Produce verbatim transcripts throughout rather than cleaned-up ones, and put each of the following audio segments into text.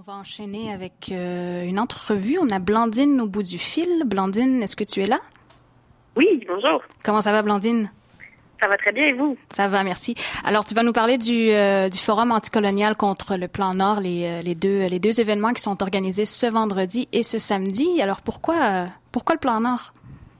On va enchaîner avec euh, une entrevue. On a Blandine au bout du fil. Blandine, est-ce que tu es là? Oui, bonjour. Comment ça va, Blandine? Ça va très bien, et vous? Ça va, merci. Alors, tu vas nous parler du, euh, du Forum anticolonial contre le Plan Nord, les, les, deux, les deux événements qui sont organisés ce vendredi et ce samedi. Alors, pourquoi, euh, pourquoi le Plan Nord?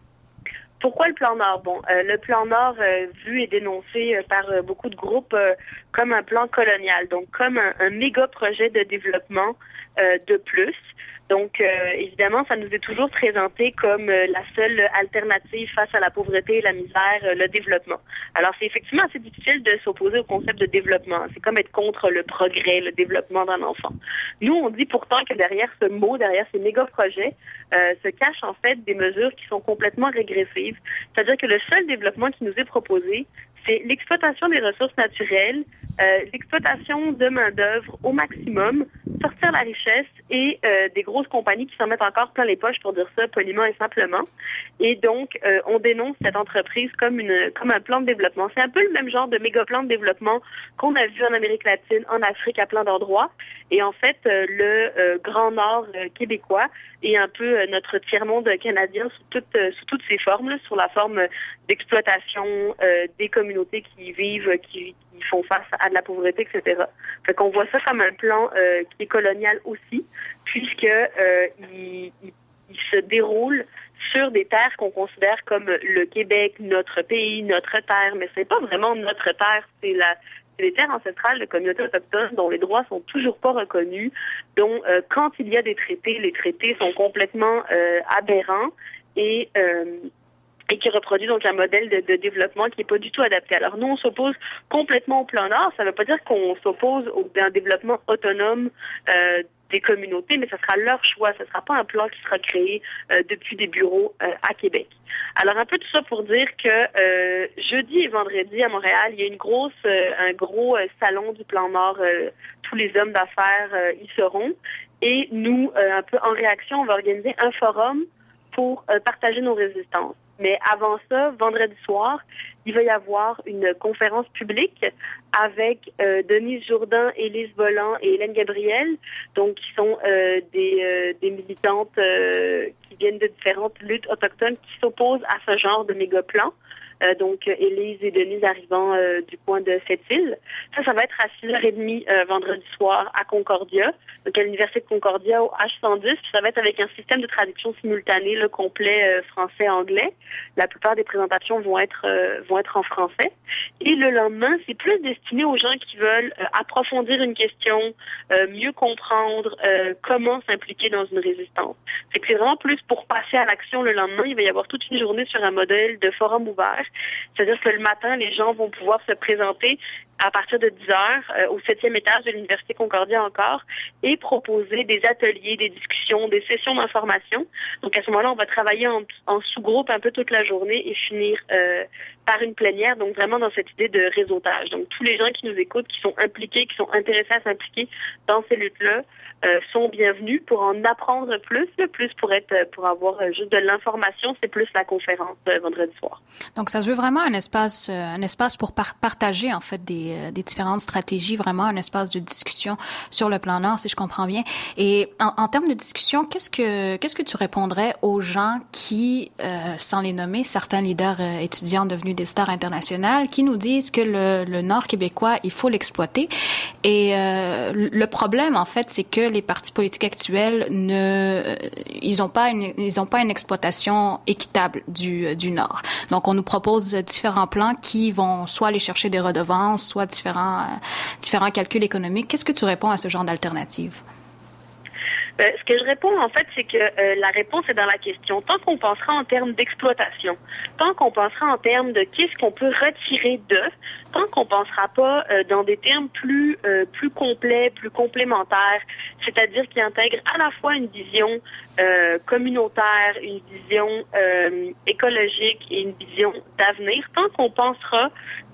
Pourquoi le Plan Nord? Bon, euh, le Plan Nord, euh, vu et dénoncé euh, par euh, beaucoup de groupes euh, comme un plan colonial, donc comme un, un méga projet de développement euh, de plus. Donc, euh, évidemment, ça nous est toujours présenté comme euh, la seule alternative face à la pauvreté et la misère, euh, le développement. Alors, c'est effectivement assez difficile de s'opposer au concept de développement. C'est comme être contre le progrès, le développement d'un enfant. Nous, on dit pourtant que derrière ce mot, derrière ces méga-projets, euh, se cachent en fait des mesures qui sont complètement régressives. C'est-à-dire que le seul développement qui nous est proposé, c'est l'exploitation des ressources naturelles, euh, l'exploitation de main-d'œuvre au maximum, sortir la richesse et euh, des grosses compagnies qui s'en mettent encore plein les poches, pour dire ça poliment et simplement. Et donc, euh, on dénonce cette entreprise comme une comme un plan de développement. C'est un peu le même genre de méga plan de développement qu'on a vu en Amérique latine, en Afrique, à plein d'endroits. Et en fait, euh, le euh, Grand Nord euh, québécois est un peu euh, notre tiers-monde canadien sous toutes euh, sous toutes ses formes, là, sur la forme d'exploitation euh, des communautés qui y vivent, qui, qui font face à de la pauvreté, et cetera. Fait qu'on voit ça comme un plan euh, qui est colonial aussi, puisque euh, il, il, il se déroule sur des terres qu'on considère comme le Québec, notre pays, notre terre, mais c'est pas vraiment notre terre, c'est la c'est les terres ancestrales de communautés autochtones dont les droits sont toujours pas reconnus, dont euh, quand il y a des traités, les traités sont complètement euh, aberrants et euh, et qui reproduit donc un modèle de, de développement qui n'est pas du tout adapté. Alors nous, on s'oppose complètement au Plan Nord. Ça ne veut pas dire qu'on s'oppose au, à un développement autonome euh, des communautés, mais ce sera leur choix. Ce ne sera pas un plan qui sera créé euh, depuis des bureaux euh, à Québec. Alors un peu tout ça pour dire que euh, jeudi et vendredi à Montréal, il y a une grosse, euh, un gros euh, salon du Plan Nord. Euh, tous les hommes d'affaires euh, y seront. Et nous, euh, un peu en réaction, on va organiser un forum pour euh, partager nos résistances. Mais avant ça, vendredi soir, il va y avoir une conférence publique avec euh, Denise Jourdain, Élise Volant et Hélène Gabriel, donc qui sont euh, des, euh, des militantes euh, qui viennent de différentes luttes autochtones qui s'opposent à ce genre de méga-plan. Euh, donc, Élise et Denise arrivant euh, du coin de Sept-Îles. Ça, ça va être à six heures trente euh, vendredi soir à Concordia, donc à l'Université de Concordia au H cent dix. Puis ça va être avec un système de traduction simultanée, le complet euh, français-anglais. La plupart des présentations vont être euh, vont être en français. Et le lendemain, c'est plus destiné aux gens qui veulent euh, approfondir une question, euh, mieux comprendre euh, comment s'impliquer dans une résistance. C'est que c'est vraiment plus pour passer à l'action le lendemain. Il va y avoir toute une journée sur un modèle de forum ouvert. C'est-à-dire que le matin, les gens vont pouvoir se présenter à partir de dix heures euh, au septième étage de l'Université Concordia encore et proposer des ateliers, des discussions, des sessions d'information. Donc à ce moment-là, on va travailler en, en sous-groupe un peu toute la journée et finir euh, par une plénière, donc vraiment dans cette idée de réseautage. Donc tous les gens qui nous écoutent, qui sont impliqués, qui sont intéressés à s'impliquer dans ces luttes-là, euh, sont bienvenus pour en apprendre plus, plus pour être, pour avoir juste de l'information, c'est plus la conférence de vendredi soir. Donc ça se veut vraiment un espace, un espace pour par- partager en fait des, des différentes stratégies, vraiment un espace de discussion sur le Plan Nord, si je comprends bien. Et en, en termes de discussion, qu'est-ce que qu'est-ce que tu répondrais aux gens qui, euh, sans les nommer, certains leaders euh, étudiants devenus des stars internationales, qui nous disent que le, le Nord québécois, il faut l'exploiter. Et euh, le problème, en fait, c'est que les partis politiques actuels ne, ils n'ont pas une, ils ont pas une exploitation équitable du du Nord. Donc, on nous propose différents plans qui vont soit aller chercher des redevances, soit différents euh, différents calculs économiques. Qu'est-ce que tu réponds à ce genre d'alternative? Euh, ce que je réponds, en fait, c'est que euh, la réponse est dans la question. Tant qu'on pensera en termes d'exploitation, tant qu'on pensera en termes de qu'est-ce qu'on peut retirer de, tant qu'on pensera pas euh, dans des termes plus euh, plus complets, plus complémentaires, c'est-à-dire qui intègrent à la fois une vision euh, communautaire, une vision euh, écologique et une vision d'avenir, tant qu'on pensera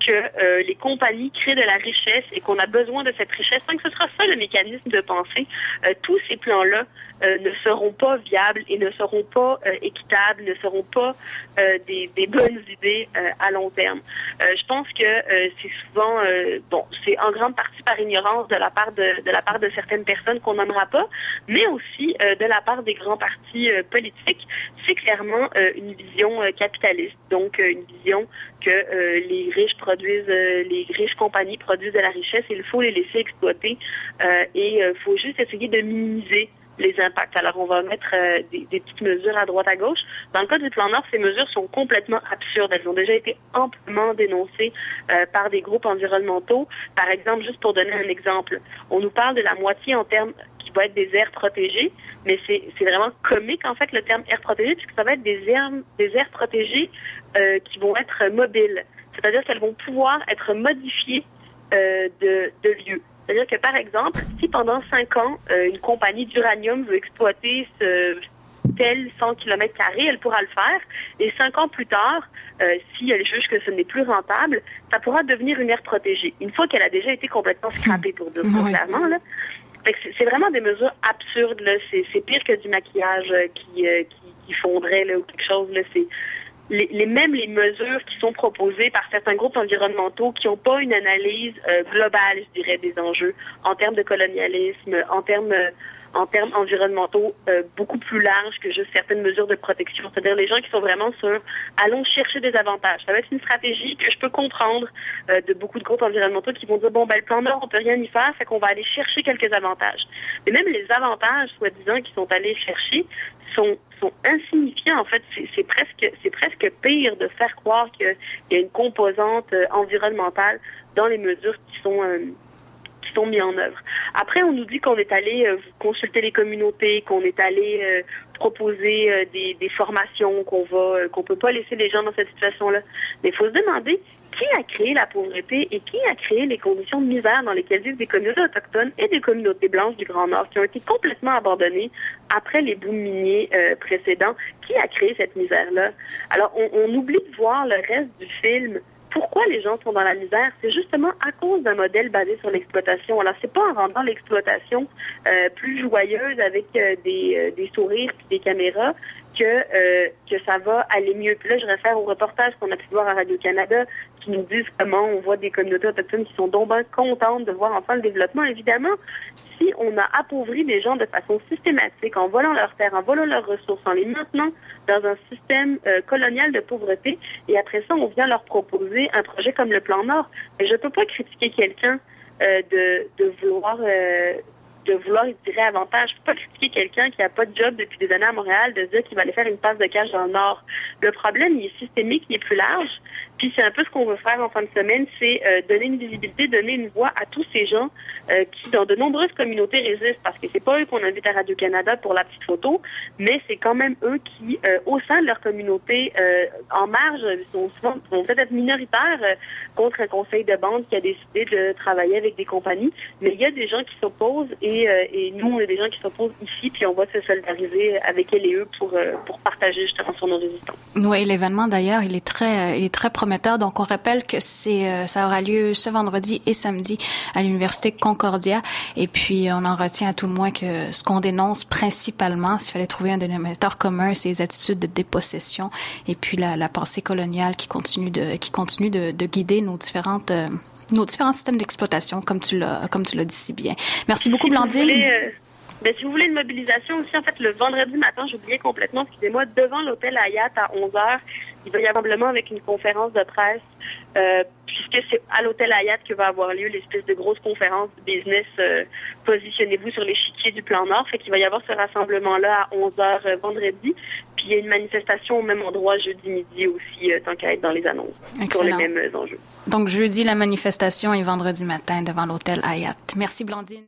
que euh, les compagnies créent de la richesse et qu'on a besoin de cette richesse, tant que ce sera ça le mécanisme de pensée, euh, tous ces plans-là euh, ne seront pas viables et ne seront pas euh, équitables, ne seront pas euh, des, des bonnes idées euh, à long terme. Euh, je pense que euh, c'est souvent, euh, bon, c'est en grande partie par ignorance de la part de, de la part de certaines personnes qu'on n'aimera pas, mais aussi euh, de la part des grands partis euh, politiques. C'est clairement euh, une vision euh, capitaliste, donc euh, une vision que euh, les riches produisent, euh, les riches compagnies produisent de la richesse, et il faut les laisser exploiter euh, et il euh, faut juste essayer de minimiser les impacts. Alors, on va mettre euh, des, des petites mesures à droite à gauche. Dans le cas du plan Nord, ces mesures sont complètement absurdes. Elles ont déjà été amplement dénoncées euh, par des groupes environnementaux. Par exemple, juste pour donner un exemple, on nous parle de la moitié en termes qui va être des aires protégées, mais c'est, c'est vraiment comique, en fait, le terme aires protégées, puisque ça va être des aires, des aires protégées euh, qui vont être mobiles. C'est-à-dire qu'elles vont pouvoir être modifiées euh, de, de lieu. C'est-à-dire que, par exemple, si pendant cinq ans, euh, une compagnie d'uranium veut exploiter ce tel cent kilomètres carrés, elle pourra le faire. Et cinq ans plus tard, euh, si elle juge que ce n'est plus rentable, ça pourra devenir une aire protégée. Une fois qu'elle a déjà été complètement scrappée, pour dire ça clairement, là. Fait que c'est, c'est vraiment des mesures absurdes, là. C'est, c'est pire que du maquillage euh, qui, euh, qui, qui fondrait, là, ou quelque chose, là. C'est... Les, les mêmes les mesures qui sont proposées par certains groupes environnementaux qui n'ont pas une analyse euh, globale, je dirais, des enjeux en termes de colonialisme, en termes euh, en termes environnementaux euh, beaucoup plus larges que juste certaines mesures de protection. C'est-à-dire les gens qui sont vraiment sur allons chercher des avantages. Ça va être une stratégie que je peux comprendre euh, de beaucoup de groupes environnementaux qui vont dire bon ben le plan Nord on peut rien y faire, fait qu'on va aller chercher quelques avantages. Mais même les avantages soi-disant qu'ils sont allés chercher sont sont insignifiants. En fait, c'est, c'est presque c'est presque pire de faire croire qu'il y a une composante euh, environnementale dans les mesures qui sont euh, qui sont mis en œuvre. Après, on nous dit qu'on est allé euh, consulter les communautés, qu'on est allé euh, proposer euh, des, des formations, qu'on va, euh, qu'on peut pas laisser les gens dans cette situation-là. Mais il faut se demander qui a créé la pauvreté et qui a créé les conditions de misère dans lesquelles vivent des communautés autochtones et des communautés blanches du Grand Nord qui ont été complètement abandonnées après les booms miniers euh, précédents. Qui a créé cette misère-là? Alors, on, on oublie de voir le reste du film. Pourquoi les gens sont dans la misère? C'est justement à cause d'un modèle basé sur l'exploitation. Alors, c'est pas en rendant l'exploitation euh, plus joyeuse avec euh, des, euh, des sourires et des caméras que euh, que ça va aller mieux. Puis là, je réfère au reportage qu'on a pu voir à Radio-Canada qui nous disent comment on voit des communautés autochtones qui sont donc bien contentes de voir enfin le développement. Évidemment, si on a appauvri des gens de façon systématique, en volant leurs terres, en volant leurs ressources, en les maintenant dans un système euh, colonial de pauvreté, et après ça, on vient leur proposer un projet comme le Plan Nord. Mais je ne peux pas critiquer quelqu'un euh, de, de vouloir... Euh, de vouloir y tirer avantage. Je ne peux pas critiquer quelqu'un qui n'a pas de job depuis des années à Montréal de dire qu'il va aller faire une passe de cash dans le Nord. Le problème, il est systémique, il est plus large. Puis c'est un peu ce qu'on veut faire en fin de semaine, c'est euh, donner une visibilité, donner une voix à tous ces gens euh, qui, dans de nombreuses communautés, résistent. Parce que c'est pas eux qu'on invite à Radio-Canada pour la petite photo, mais c'est quand même eux qui, euh, au sein de leur communauté, euh, en marge, sont souvent vont peut-être être minoritaires euh, contre un conseil de bande qui a décidé de travailler avec des compagnies. Mais il y a des gens qui s'opposent et Et, euh, et nous, on a des gens qui s'opposent ici, puis on va se solidariser avec elles et eux pour, euh, pour partager justement sur nos résistants. Oui, l'événement d'ailleurs, il est très, il est très prometteur. Donc, on rappelle que c'est, euh, ça aura lieu ce vendredi et samedi à l'Université Concordia. Et puis, on en retient à tout le moins que ce qu'on dénonce principalement, s'il fallait trouver un dénominateur commun, c'est les attitudes de dépossession et puis la, la pensée coloniale qui continue de, qui continue de, de guider nos différentes euh, nos différents systèmes d'exploitation, comme tu l'as, comme tu l'as dit si bien. Merci beaucoup, Blandine. Si vous voulez, euh, ben, si vous voulez une mobilisation aussi, en fait, le vendredi matin, j'oubliais complètement, excusez-moi, devant l'hôtel Hayat à onze heures, il va y avoir probablement avec une conférence de presse, euh, puisque c'est à l'hôtel Hayat que va avoir lieu l'espèce de grosse conférence de business, euh, positionnez-vous sur l'échiquier du Plan Nord, fait qu'il va y avoir ce rassemblement-là à onze heures euh, vendredi. Puis il y a une manifestation au même endroit jeudi midi aussi, euh, tant qu'à être dans les annonces. Excellent. Sur les mêmes euh, enjeux. Donc jeudi, la manifestation et vendredi matin devant l'hôtel Hayat. Merci Blandine.